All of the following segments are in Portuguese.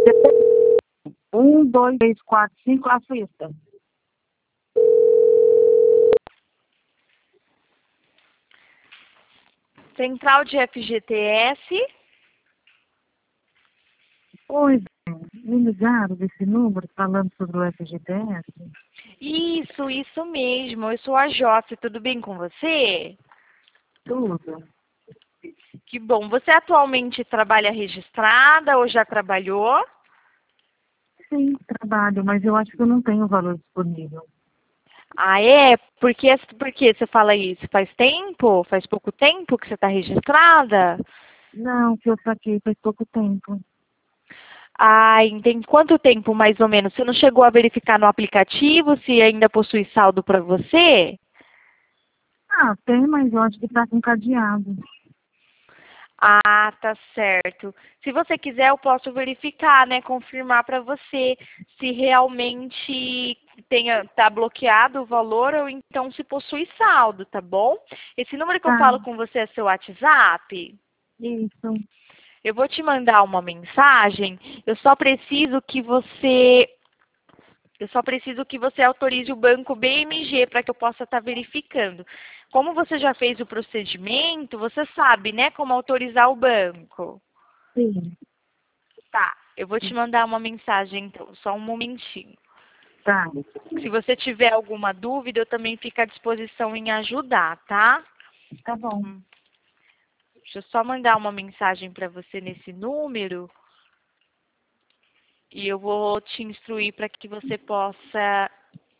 Um, dois, três, quatro, cinco, a sexta. Central de FGTS. Oi, me ligaram desse número falando sobre o FGTS? Isso mesmo. Eu sou a Josse, tudo bem com você? Tudo. Que bom. Você atualmente trabalha registrada ou já trabalhou? Sim, trabalho, mas eu acho que eu não tenho o valor disponível. Ah, é? Por que você fala isso? Faz tempo? Faz pouco tempo que você está registrada? Não, que eu saquei faz pouco tempo. Ah, entendi. Quanto tempo mais ou menos? Você não chegou a verificar no aplicativo se ainda possui saldo para você? Ah, tem, mas eu acho que tá com cadeado. Ah, tá certo. Se você quiser, eu posso verificar, né? Confirmar para você se realmente tá bloqueado o valor ou então se possui saldo, tá bom? Esse número que eu Tá, falo com você é seu WhatsApp? isso. Eu vou te mandar uma mensagem. Eu só preciso que você autorize o banco BMG para que eu possa estar verificando. Como você já fez o procedimento, você sabe, né, como autorizar o banco. Sim, Tá, eu vou te mandar uma mensagem então, só um momentinho. tá. Se você tiver alguma dúvida, eu também fico à disposição em ajudar, tá? Tá bom. Deixa eu só mandar uma mensagem para você nesse número e eu vou te instruir para que você possa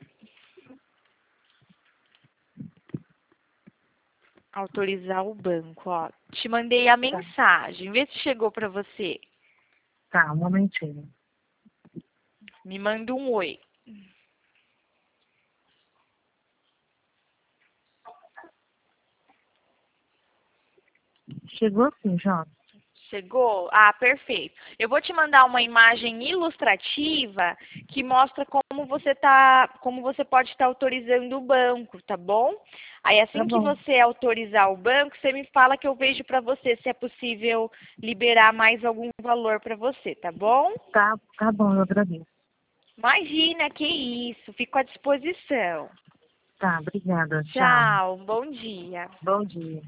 autorizar o banco, ó. Te mandei a Tá, mensagem, vê se chegou para você. tá, um momentinho. Me manda um oi. Chegou sim, Jota. Chegou? Ah, perfeito. Eu vou te mandar uma imagem ilustrativa que mostra como você pode estar autorizando o banco, tá bom? Aí Tá assim que bom. você autorizar o banco, você me fala que eu vejo para você se é possível liberar mais algum valor para você, tá bom? Tá bom, eu agradeço. Imagina, que isso. Fico à disposição. Tá, obrigada. Tchau. Tchau, bom dia. Bom dia.